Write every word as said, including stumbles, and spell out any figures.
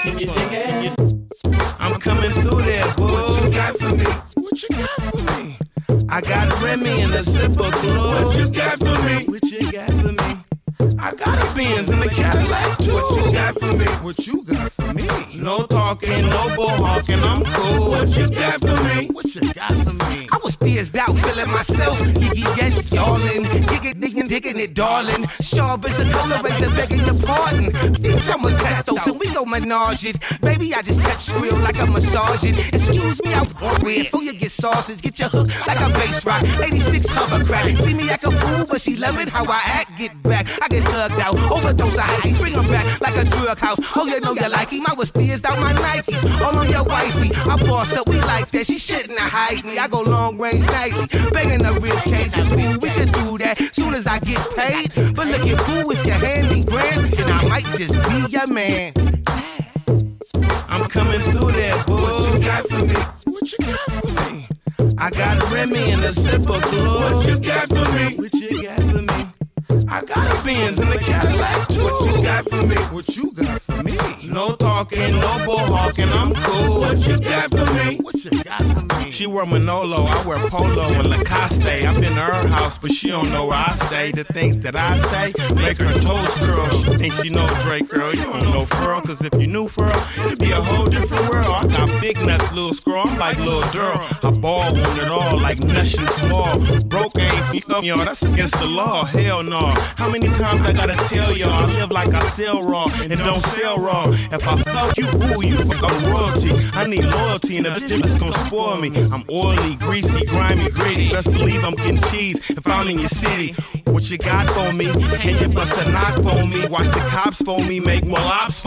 Can you dig it? I'm coming through there, boy. What you got for me? What you got for me? I got Remy and a sip of glue. What you got for me? What you got for me? I got a Benz in the Cadillac too. What you got for me? What you got for me? No talking, no bull hawking, I'm cool. What you got for me? What you got for me? I was pierced out, feeling myself. Yiggy, yes, y'allin'. Diggin', diggin', diggin' it, darling. Sharp as a cola razor, begging your pardon. Bitch, I'm a cathos and we go menage it. Baby, I just touch squeal like I massage it. Excuse me, I want red. Before you get sausage, get your hook like a bass rock. eighty-six cover crack. See me act a fool, but she love it how I act. Get back, I get thugged out. Overdose of ice, bring them back like a drug house. Oh, you know you like him. I was pierced out my Nikes. All on your wifey. I boss up, we like that. She shouldn't have hide me. I go long range nightly. Banging the rib cage. It's cool, we can do that soon as I get paid. But look at fool, if you hand me grand, then I might just be your man. I'm coming through there, boy. What you got for me? What you got for me? I got Remy and a sip of glue. What you got for me? What you got for me? I got a Benz in the Cadillac too. What you got for me? What you got for me? No talking, no bull hawking, I'm cool. What you got for me? What you got for me? She wear Manolo, I wear Polo and Lacoste. I've been to her house, but she don't know where I stay. The things that I say make her toes curl. She thinks she knows Drake, girl. You don't know Furl, cause if you knew Furl, it'd be a whole different world. I got big nuts, little scroll. I'm like Lil Durrell. I ball on it all like nothing small. Broke ain't feet up, y'all. That's against the law. Hell no. How many times I gotta tell y'all I live like I sell raw and don't sell raw. If I fuck you, ooh, you fuck up royalty. I need loyalty and the bitch gon' spoil me. I'm oily, greasy, grimy, gritty. Best believe I'm getting cheese if I'm in your city. What you got for me? Can you bust a knot for me? Watch the cops for me, make more ops for me.